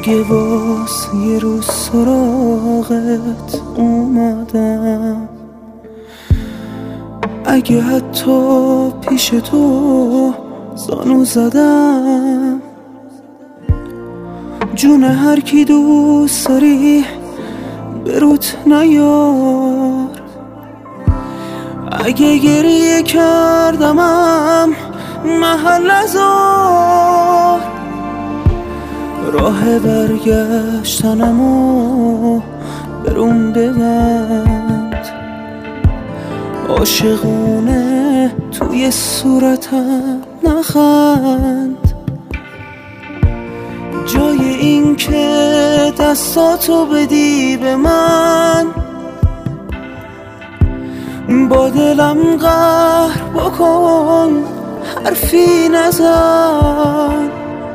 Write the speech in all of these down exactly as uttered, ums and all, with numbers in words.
اگه باز یه روز سراغت اومدم، اگه حتی پیش تو زانو زدم، جون هر کی دوست داری بروت نیار. اگه گریه کردمم محل نذار، راه برگشتنمو برون ببند. عاشقونه توی صورتم نخند، جای این که دستاتو بدی به من، با دلم قهر بکن حرفی نزن.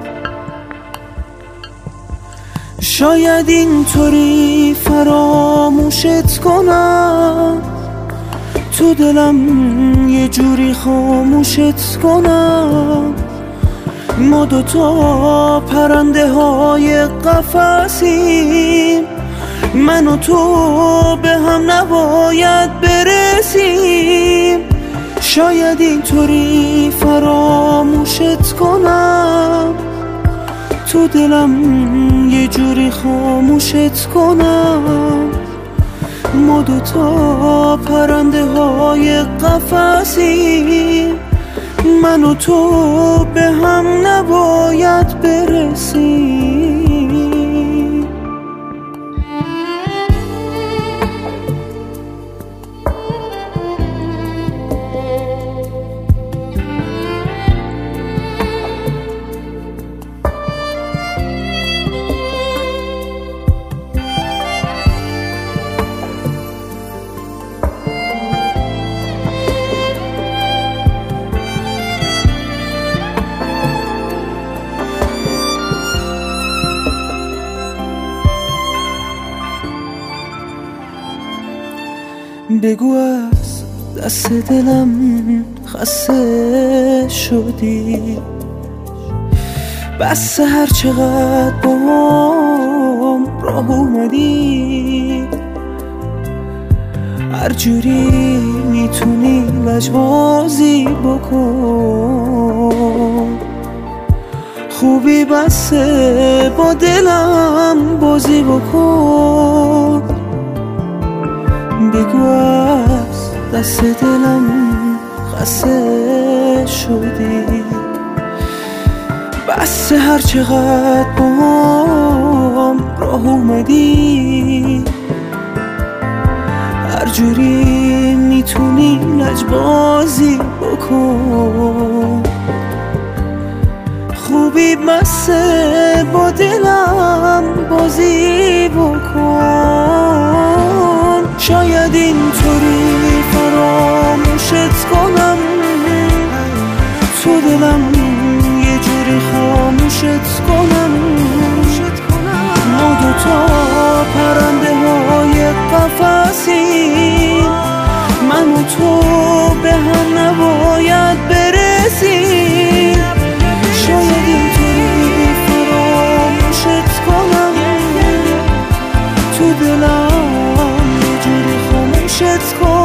شاید اینطوری فراموشت کنم، تو دلم یه جوری خاموشت کنم. ما دوتا پرنده های قفسیم، من و تو به هم نباید برسیم. شاید اینطوری فراموشت کنم، تو دلم یه جوری خاموشت کنم. ما دوتا پرنده های قفسیم، من و تو به هم نباید برسیم. بگو از دست دلم خسته شدی، بس هر چقدر با هم راه اومدی. هر جوری میتونی لجبازی بکن، خوبی بسه با دلم بازی بکن. بگو از دست دلم خسته شدی، بس هر چقدر با هم راه اومدی. هر جوری میتونی لجبازی بکن، خوبی بسه با دلم بازی بکن. شاید اینطوری فراموشت کنم، تو دلم یه جوری خاموشت کنم. ما دوتا پرنده های قفسیم، من و تو به هم نباید برسیم. شاید اینطوری فراموشت کنم، تو دلم یه جوری خاموشت کنم.